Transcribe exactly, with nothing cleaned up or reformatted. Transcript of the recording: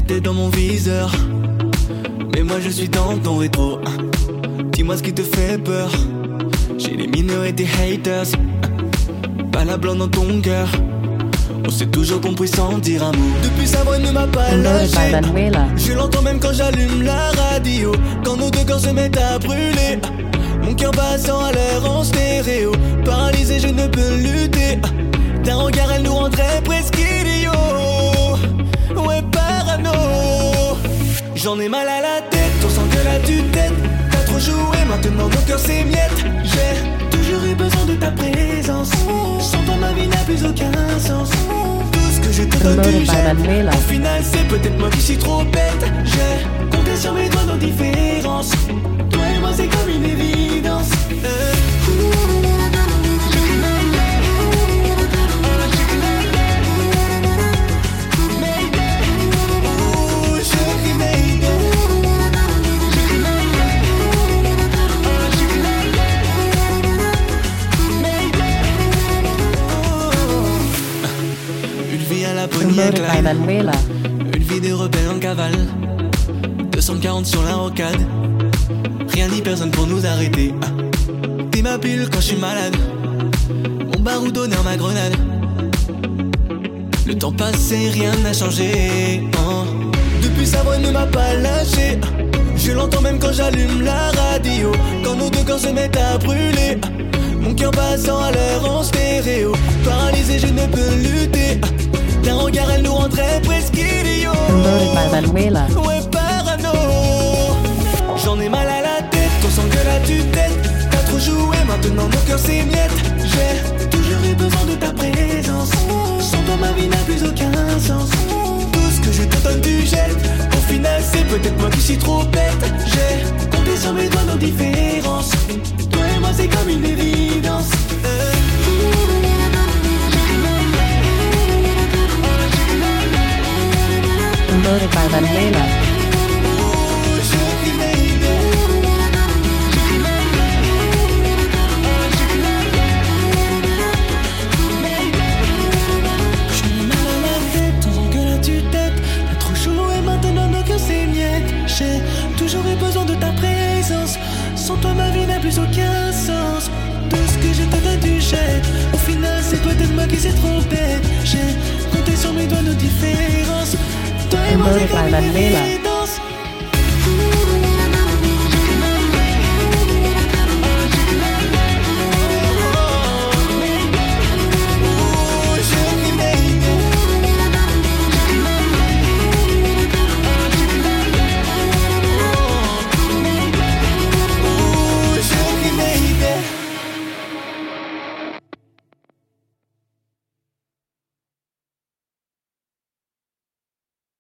t'étais dans mon viseur, mais moi je suis dans ton rétro. Dis-moi ce qui te fait peur. J'ai les mineurs et des haters, pas la blonde dans ton cœur. On s'est toujours compris sans dire un mot. Depuis sa voix ne m'a pas lâché. Je l'entends même quand j'allume la radio. Quand nos deux corps se mettent à brûler, mon cœur battant à l'air en stéréo. Paralysé je ne peux lutter. D'un regard elle nous rendrait presque idiots. Ouais parano. J'en ai mal à la tête, on sent que la tue-tête. T'as trop joué, maintenant mon cœur s'émiette. J'ai toujours eu besoin de ta présence. Sans toi ma vie n'a plus aucun sens. Tout ce que je te donne tu jettes. Au final c'est peut-être moi qui suis trop bête. J'ai compté sur mes doigts nos différences. Toi et moi c'est comme une évidence. euh. Une vie de rebelle en cavale, deux cent quarante sur la rocade. Rien ni personne pour nous arrêter. ah. T'es ma bulle quand je suis malade, mon baroud d'honneur, ma grenade. Le temps passé, rien n'a changé. oh. Depuis sa voix ne m'a pas lâché. Je l'entends même quand j'allume la radio. Quand nos deux corps se mettent à brûler, mon cœur battant à l'air en stéréo. Paralysé je ne peux lutter. D'un regard elle nous rendrait presque idiots. Ouais parano. J'en ai mal à la tête, on sent que la tue-tête. T'as trop joué, maintenant mon cœur s'émiette. J'ai toujours eu besoin de ta présence. Sans toi ma vie n'a plus aucun sens. Tout ce que je te donne tu jettes. Au final c'est peut-être moi qui suis trop bête. J'ai compté sur mes doigts nos différences. Toi et moi c'est comme une évidence. euh. Promoted by Manuela. J'ai mal à la tête, on sent que la tue-tête. T'as trop chaud et maintenant nos cœurs s'émiettent. J'ai toujours eu besoin de ta présence. Sans toi ma vie n'a plus aucun sens. Tout ce que je te donne tu jettes. Au final c'est peut-être moi qui s'est trompé. J'ai compté sur mes doigts nos différences. Toi et moi c'est comme une évidence.